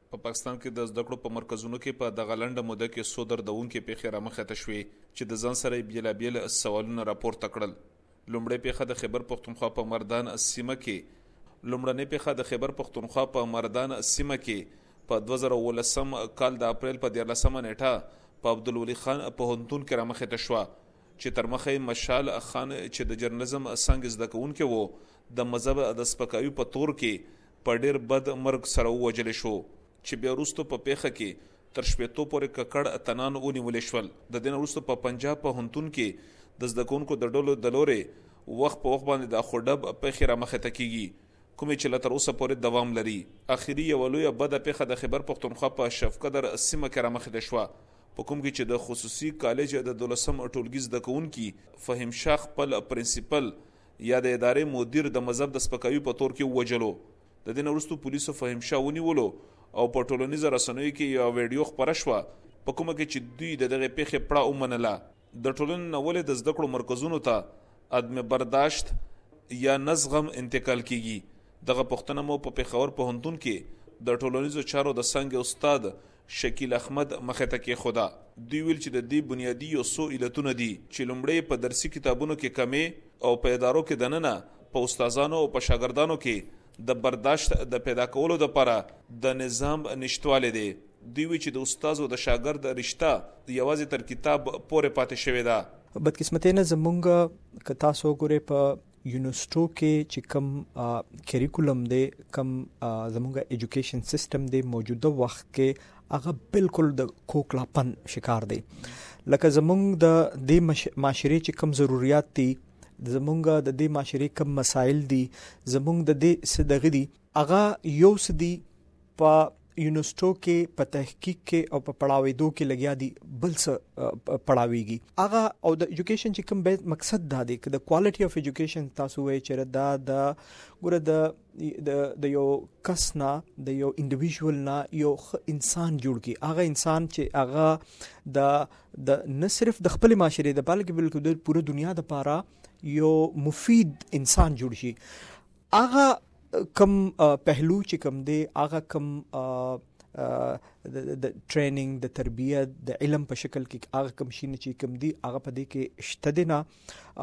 په پاکستان کې د زده کړو په مرکزونو کې په دغه لنډه موده کې څو دردونکې پیښې رامخته شوې چې د ځان سره بیلابیل سوالونه راپورته کړل. لومړی پیښه د خیبر پښتونخوا په مردان سیمه کې په 2019 کال د اپریل په 14 نیټه په عبدالولي خان پوهنتون کې رامخته شوه چې تر مخه مشال خان چې د جرنالزم څنګه زده کوونکی وو د مذهب د سپکاوي په تور کې په ډیر بد مرګ سره ووجل شو چې بیا وروسته په پیښه کې تر شپېتو پورې ککړ تنان ونیول شول. د دې وروسته په پنجاب پوهنتون کې د زده کوونکو د ډلو د لورې وخت په وخت باندې د خوډب پیښې رامخته کیږي کومې چې لا تر اوسه پورې دوام لري. اخري یوه لویه بده پیښه د خیبر پښتونخوا په شفقدر سیمه کې رامخته شوه په کوم کې چې د خصوصي کالج د 12 ټولګي زده کوونکي فهم شاه خپل پرنسپل یا د ادارې مدیر د مذهب د سپکاوي په تور کې ووجلو. د دې نه وروسته پولیسو فهم شاه ونیولو او په ټولنیزو رسنیو کې یو ویډیو خپره شوه په کومه کې چې دوی د دغه پیښې پړه ومنله. د ټولنې نه ولې د زده کړو مرکزونو ته عدم برداشت یا نزغم انتقال کیږي. دغه پوښتنه مو په پېښور پوهنتون کې د ټولنیزو چارو د څانګې استاد شکیل احمد مخې ته کېښوده. دوی ویل چې د دې بنیادي یو څو علتونه دي چې لومړی په درسي کتابونو کې کمې او په ادارو کې دننه په استادانو او په شاګردانو کې د برداشت د پیدا کولو لپاره د نظام نشتوالی دی. دوی وی چې د استاد او د شاګرد رشته یوازې تر کتاب پورې پاتې شوې ده. بدقسمتۍ نه زمونږ که تاسو وګورئ په یونیورسټو کې چې کم کریکولم دی کم زمونږ ایجوکیشن سیستم دی موجوده وخت کې هغه بالکل د کوکلاپن شکار دی. لکه زمونږ د دې معاشرې چې کم ضروریات دي زمونږ د دې معاشرې کم مسایل دي زمونږ د دې څه دغه دي هغه یو څه دي په یونیورسټو کې په تحقیق کې او په پړاوېدو کې لګیا دي بل څه پړاویږي هغه او د ایجوکیشن چې کوم به مقصد دا دی چې د کوالټي اف ایجوکیشن تاسو وایي چې دا د ګوره د یو کس نه د یو انډیویژوال نه یو انسان جوړ کی هغه انسان چې هغه د نه صرف د خپل معاشرې د بلکې د پوره دنیا د لپاره یو مفید انسان جوړ شي. هغه کم پهلو چې کم دی هغه کم د ټریننګ د تربیت د علم په شکل کې هغه کم شي چې کم دی هغه په دې کې شته دی نه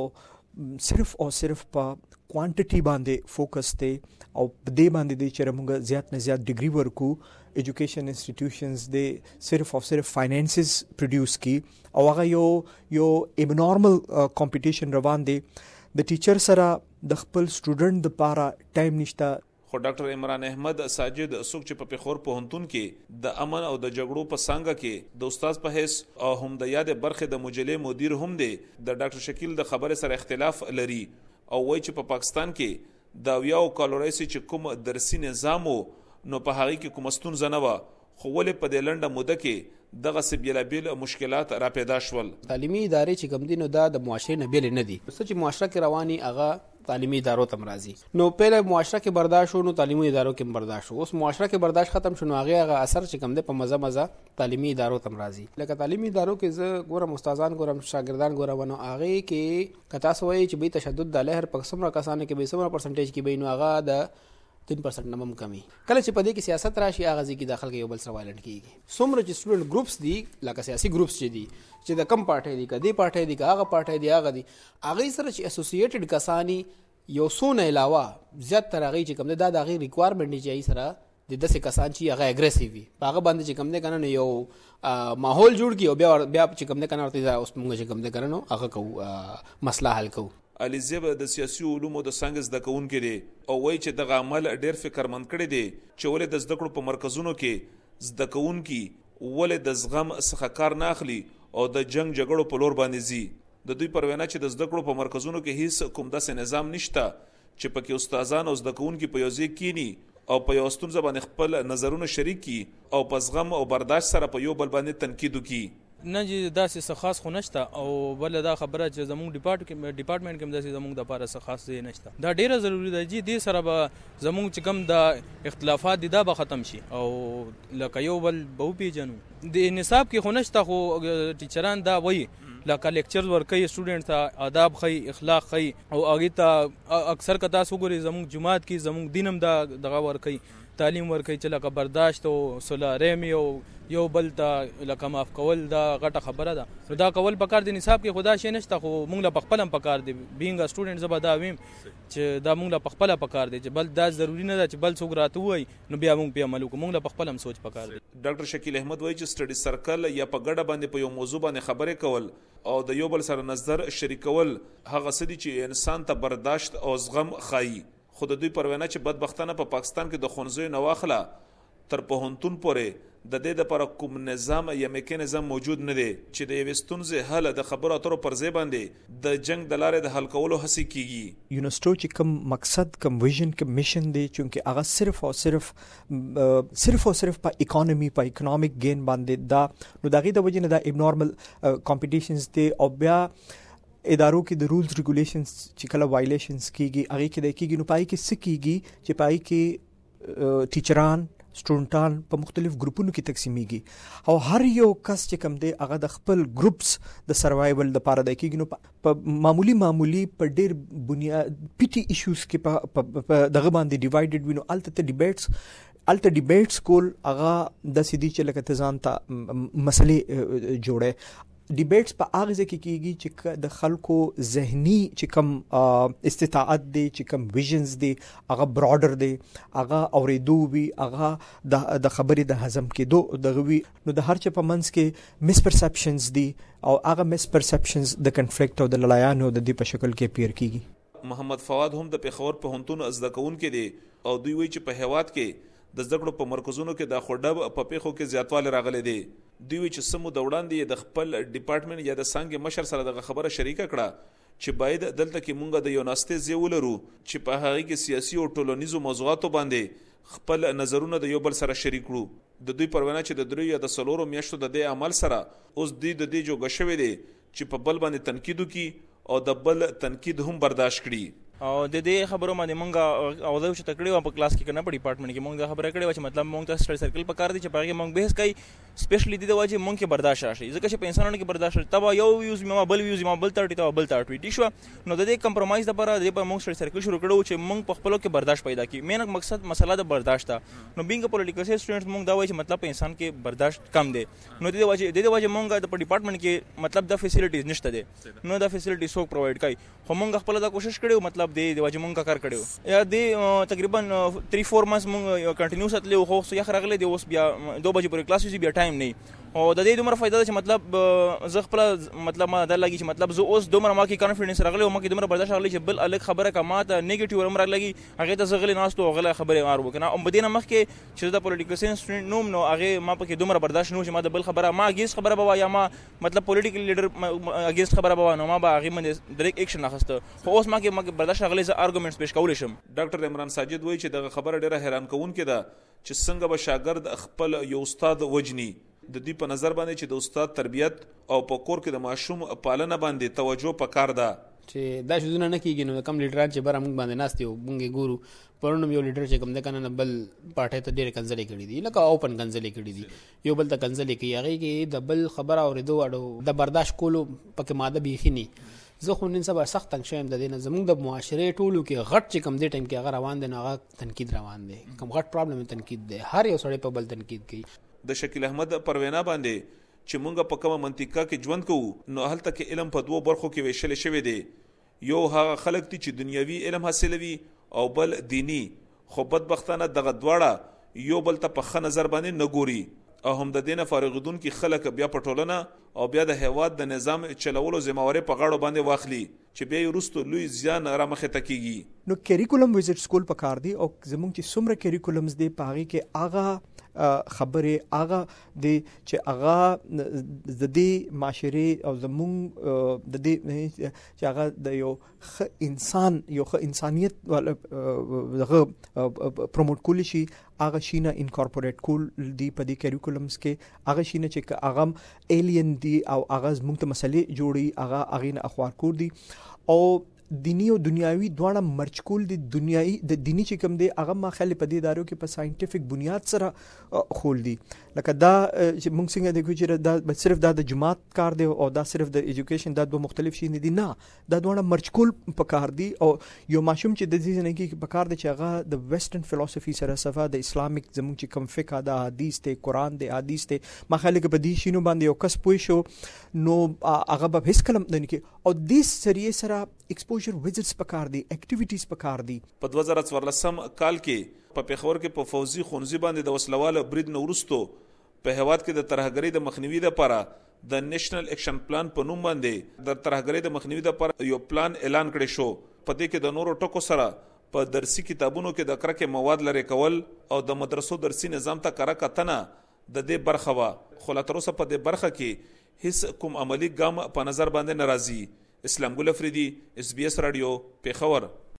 او صرف په کوانټیټي باندې فوکس دی او په دې باندې دی چې موږ زیات نه زیات ډیګري ورکو. ایجوکیشن انسټیټیوشنز دی صرف فاینانسز پروډوس کی او هغه یو ابنورمل کمپټیشن روان دی. د ټیچر سره د خپل سټوډنټ د لپاره ټایم نشته. خو ډاکټر عمران احمد ساجد څوک چې په پېښور پوهنتون کې د امن او د جګړو په څانګه کې د استاد په حیث او هم د یادې برخې د مجلې مدیر هم دی د ډاکټر شکیل د خبرې سره اختلاف لري او وایي چې په پاکستان کې د 90 کالو راهیسې چې کوم درسي نظام نو په هغه کې کوم ستونزه نه وه خو ولې په دې لنډه موده کې دغه څه بیلابیل مشکلات را پیدا شول. تعلیمي ادارې چې کوم دي نو دا د معاشرې نه بیل نه دي. څه چې معاشره کې رواني هغه تعلیمي ادارو ته راځي. نو پهله معاشره کې برداشت شو نو تعلیمي ادارو کې برداشت شو. اوس معاشره کې برداشت ختم شو نو هغه اثر چې کوم دی په مزه تعلیمي ادارو ته راځي. لکه تعلیمي ادارو کې زه ګورم استادان ګورم شاګردان ګورم نو هغه کې کتا سوې چې به تشدد د لهر په څومره کسانو کې به څومره پرسنټیج کې به نو هغه د 3% نمم کمی. کله چې په دې کې سیاست راشي هغه ځکه داخل کې یو بل سره وایلنت کیږي. څومره چې سټوډنټ ګروپس دي لکه سیاسي ګروپس چې دي چې د کم پارټي دي کدي پارټي دي هغه پارټي دي هغه دي هغه سره چې اسوسییټډ کسانی یو سونه علاوه زیات تر هغه چې کوم دا د هغه ریکوایرمنټ نه چي سره د 10 کسان چې هغه اګریسیو وي هغه باندې چې کوم نه کنه یو ماحول جوړ کی او بیا چې کوم نه کنه ورته اوس موږ چې کوم نه کنه هغه کو مسله حل کو. علي زیب د سیاسي علومو د څنګه زده کوونکي دی او وایي چې دغه عمل ډېر فکرمند کړی دی چې ولې د زده کړو په مرکزونو کې زده کوونکي ولې د زغم څخه کار نه اخلي او د جنگ جګړو په لور باندې ځي. د دوی پر وینا چې د زده کړو په مرکزونو کې هیڅ کوم داسې نظام نشته چې پکې استادان او زده کوونکي په یو ځای کینی او په یو ستونزه باندې خپل نظرونه شریک کی او په زغم او برداشت سره په یو بل باندې تنقید وکړي. نه چې داسې څه خاص خو نشته او بل دا خبره چې زموږ ډپارټمنټ کې داسې زموږ د لپاره څه خاص دی نشته. دا ډیره ضروری ده چې دې سره به زموږ چې کوم د اختلافات دي دا به ختم شي او لکه یو بل به وپېژنو. د نصاب کې خو نشته خو ټیچران دا وایي لکه لیکچر ورکوي سټوډنټ ته آداب ښیي اخلاق ښیي او هغې ته اکثر که تاسو وګورئ زموږ جومات کې زموږ دین هم دا دغه ورکوي تعلیم ورکوي چې لکه برداشت او صلح رحمي او یو بل ته لکه معاف کول دا غټه خبره ده. نو دا کول پکار دی نصاب کې خدا شي نشته، خو مونږ له پخپل هم پکار دی بینګ ا سټوډنټ زبا دا ویم چې دا مونږ له پخپل پکار دی چې بل دا ضروری نه ده چې بل څوک راته وای نو بیا مونږ په عمل وکړو. مونږ له پخپل هم سوچ پکار دی. ډاکټر شکیل احمد وایي چې سټډي سرکل یا په ګډه باندې په یو موضوع باندې خبرې کول او د یو بل سره نظر شریکول هغه څه دي چې انسان ته برداشت او زغم ښایي. خو د دوی پروینه چې بدبختانه په پاکستان کې د ښوونځیو نه واخله تر پوهنتون پورې د دې لپاره کوم نظام یا میکانیزم موجود نه دی چې د یوې ستونزې حل د خبرو اترو پر ځای باندې د جنگ د لارې د حل کولو هڅې کیږي. یونیورسيټو چې کوم مقصد کوم ویژن کوم میشن دی چې هغه صرف او صرف په اکانومي په اکونومیک گین باندې دا نو دغه د وجه نه دا ابنورمل کمپټیشنز دی او بیا ادارو کې د رولز ریګولیشنز چې کله وایلیشنز کیږي هغه کې د کیږي نو پای کې سکیږي چې پای کې ټیچران سټوډنټان په مختلف ګروپونو کې تقسیمیږي او هر یو کس چې کوم دی هغه د خپل ګروپس د سروایول لپاره د کېږي نو په معمولی په ډیر بنیاد پی ټي ایشوز کې په دغه باندې ډیوایډډ وینو الته ډیبیټس کول هغه د سیدی چې لکه تزان ته مسلې جوړه ډیبیټس په هغه ځای کې کیږي چې د خلکو ذهني چې کم استطاعت دی چې کم ویژنز دی هغه براډر دی هغه اوریدو وی هغه د خبرې د هضم کېدو دغه وی نو د هر چا په منځ کې مس پرسپشنز دی او هغه مس پرسپشنز د کنفلیکټ او د لړایانو د دې په شکل کې پیر کیږي. محمد فواد هم د پیښور پوهنتون زده کوونکی دی او دوی وایي چې په هیواد کې د زده کړو په مرکزونو کې د خوډب په پیښو کې زیاتوالی راغلی دی. دوی وایي چې سمو د وړاندې د خپل ډپارټمنټ یا د څانګې مشر سره دغه خبره شریکه کړه چې باید دلته کې مونږ د یو ناستې ځای ولرو چې په هغه کې سیاسي او ټولنیزو موضوعاتو باندې خپل نظرونه د یو بل سره شریک کړو. د دوی پروینه چې د 3 یا د 4 میاشتو د دې عمل سره اوس د دې جوګه شوی دی چې په بل باندې تنقید وکړي او د بل تنقید هم برداشت کړي. او د دې خبرو باندې مونږه او دا چې تکړه په کلاس کې کنه په ډپارټمنټ کې مونږه خبره کړې چې مطلب مونږ ته سټډي سرکل پکار دي چې پاره مونږ بحث کوي سپیشلی د واجب مونږ کې برداشت راشي ځکه چې په انسانانو کې برداشت راشي تبا یو یوز ما بل یوز ما بل تړټي تا بل تړټي دي شو نو د دې کمپرمایز لپاره د مونږ سټډي سرکل شروع کړو چې مونږ په خپلو کې برداشت پیدا کړي. مین مقصد مسله د برداشت ده. نو بینګ پولیټیکل سټوډنټس مونږ دا وایي چې مطلب په انسان کې برداشت کم دی نو د دې واجب مونږ د ډپارټمنټ کې مطلب د فیسیلیټیز نشته دي نو د فیسیلیټیز څوک پرووایډ کوي خو مونږ خپل دا کوشش کړو مطلب د واجب مونږ کار کړو یا د تقریبا 3-4 months مونږ کنټینیو ساتلو خو یخ راغلی دی اوس بیا 2 بجې پورې کلاس بیا ټایم نه او د دې دومره فائدہ ده چې مطلب زه خپل مطلب ما دا لګي چې مطلب زه اوس دومره ما کې کانفیډنس راغلی او ما کې دومره برداشت راغلی چې بل الګ خبره کا ما ته نیگیټیو امر راغلی هغه ته زغلی ناستو غله خبره مار وکنه او بدینه مخ کې چې د پولیټیکل ساينس سټوډنټ نوم نو هغه ما پکې دومره برداشت نو چې ما د بل خبره ما اگینست خبره بوا یا ما مطلب پولیټیکل لیډر اگینست خبره بوا نو ما به هغه من ډایرکټ اکشن اخسته خو اوس ما کې برداشت راغلی زه ارګومنټس پیش کولای شم. ډاکټر عمران ساجد وایي چې دغه خبره ډیره حیران کوونکې ده چې څنګه به شاګرد خپل یو استاد وجني. د دې په نظر باندې چې د استاد تربیت او په کور کې د ماشوم پالنه باندې توجه پکار ده چې دا شوزونه نه کیږي نو کم لیډران چې بر موږ باندې ناستي او موږ ګورو پرونم یو لیډر چې کوم د کنه بل پاټه ته ډېر کنځلې کړې دي لکه اوپن کنځلې کړې دي یو بل ته کنځلې کوي هغه کې د بل خبره اوریدو اړو د برداشت کولو پکې ماده بیخي نه. زه خو نن سبا سخت تنګ شوم د دې نه زموږ د معاشره ټولو کې غټ چې کم دې ټایم کې هغه روان دي نو هغه تنقید روان دي کم غټ پرابلم تنقید دی هر یو سړی په بل تنقید کوي. د شکیل احمد پروینه باندې چې مونږ په کومه منطقه کې ژوند کوو نو هلته کې علم په 2 برخو کې ویشل شوی دی. یو هغه خلک دي چې دنیوي علم حاصلوي او بل دینی خو بدبختانه دغه دواړه یو بل ته په ښه نظر باندې نه ګوري او هم د دینه فارغیدون کې خلک بیا په ټولنه او بیا د هیواد د نظام چلولو ذمہواری په غاړو باندې واخلي چې بیا وروسته لوی زیان را مخه ته کیږي. نو کریکولم وزټ سکول په کار دی او زموږ چې څومره کریکولمز دی په هغه کې هغه خبره هغه د چې هغه د دې معاشري او زموږ د دې چې هغه د یو انسان یو انسانیت دغه پروموټ کول شي هغه شینه انکورپوریټ کول دی په دې کریکولمز کې هغه شینه چې هغه ایلین دی او هغه زموږ ته مسلې جوړي هغه نه اخوار کور دي او دینی او دنیاوي دواړه مرچ کول د دنیاي د دینی چې کوم دی هغه ما خلک په دې ادارو کې په ساينټیفیک بنیاد سره خول دي لکه دا چې موږ څنګه د ګوجره دا صرف دا د جماعت کار دی او دا صرف د ایجوکیشن دا دوه مختلف شي نه دي نه دا دواړه مرچ کول په کار دي او یو ماشوم چې د دې نه کې په کار دي چې هغه د ویسټرن فلسفي سره صفه د اسلامیک زموږ چې کوم فقہ د حدیث ته قران د حدیث ته ما خلک په دې شینو باندې یو کس پوي شو نو هغه به هیڅ کلم نه کې او دې سریه سره ایکسپوژر ویزټس په کار دي اکټیویټیز په کار دي په 2014 کال کې په پیښور کې په فوزي خونځي باندې د وسلواله برید نورستو په هواد کې د ترهګری د مخنیوي لپاره د نېشنل اکشن پلان په نوم باندې د ترهګری د مخنیوي لپاره یو پلان اعلان کړی شو په دې کې د نورو ټکو سره په درسي کتابونو کې د کرکه مواد لري کول او د مدرسو درسي نظام ته کار کتنه د دې برخه وا خو لا تر اوسه په دې برخه کې هیڅ کوم عملی ګام په نظر باندې ناراضي اسلام ګل افریدي SBS رادیو پیښور